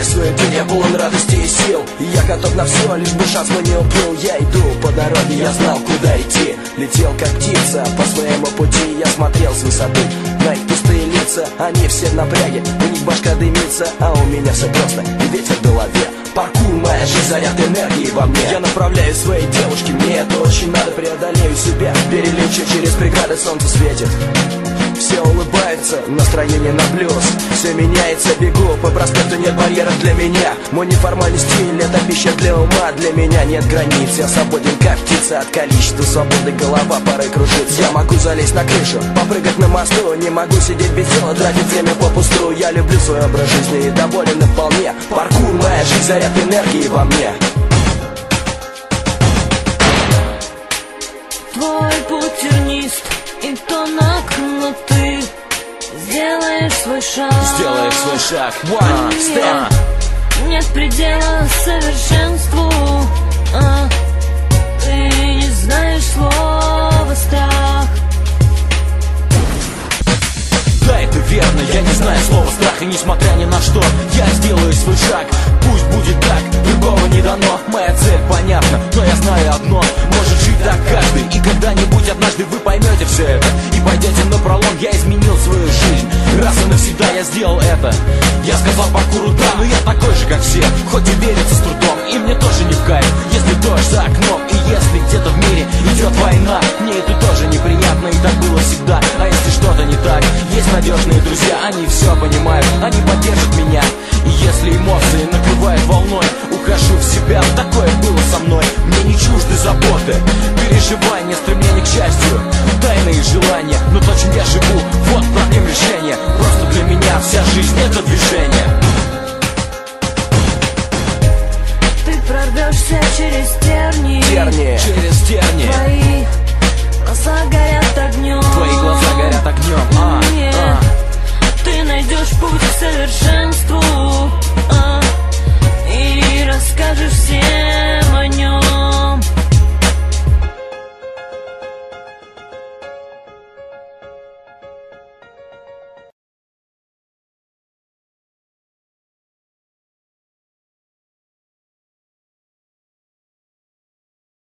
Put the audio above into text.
Начинаю свой день, я полон радости и сил, и я готов на все, лишь бы шанс мне уплыл. Я иду по дороге, я знал, куда идти. Летел как птица по своему пути. Я смотрел с высоты на их пустые лица. Они все в напряге, у них башка дымится, а у меня все просто и ветер в голове. Паркур, моя жизнь, заряд энергии во мне. Я направляю своей девушке, мне это очень надо. Преодолею себя, перелечу через преграды, солнце светит. Все улыбаются, настроение на плюс. Все меняется, бегу по проспекту, нет барьеров для меня. Мой неформальный стиль, это пища для ума. Для меня нет границ, я свободен как птица. От количества свободы голова порой кружится. Я могу залезть на крышу, попрыгать на мосту. Не могу сидеть без дела, тратить время попусту. Я люблю свой образ жизни и доволен и вполне. Паркур, моя жизнь, заряд энергии во мне. Твой путь тернист и тонок, но ты сделаешь свой шаг. Сделаешь свой шаг. One step. Нет предела совершенству. Ты не знаешь слова страх. Да, это верно, я не знаю слова страха, несмотря ни на что. Я сделаю свой шаг, пусть будет так, другого не дано. Моя цель понятна, но я знаю одно: может жить так каждый, и когда-нибудь однажды вы поймете все это и пойдете напролом. Я изменил свою жизнь, раз и навсегда я сделал это. Я сказал паркуру да, но я такой же, как все, хоть и верится с трудом, и мне тоже не в кайф, если дождь за окном, и если где-то в мире идет война. Мне это тоже неприятно, и так было всегда. А если что-то не так, есть надежные друзья, они все понимают, они поддержат меня. И если эмоции накрывают волной, ухожу в себя, такое было со мной. Мне не чужды заботы, переживания, стремление к счастью, тайные желания, но то, чем я живу, вот проблем решения. Просто для меня вся жизнь — это движение. Ты прорвешься через тернии, через тернии. Твои глаза горят огнем. Твои глаза горят огнем. Нет, ты найдешь путь к совершенству.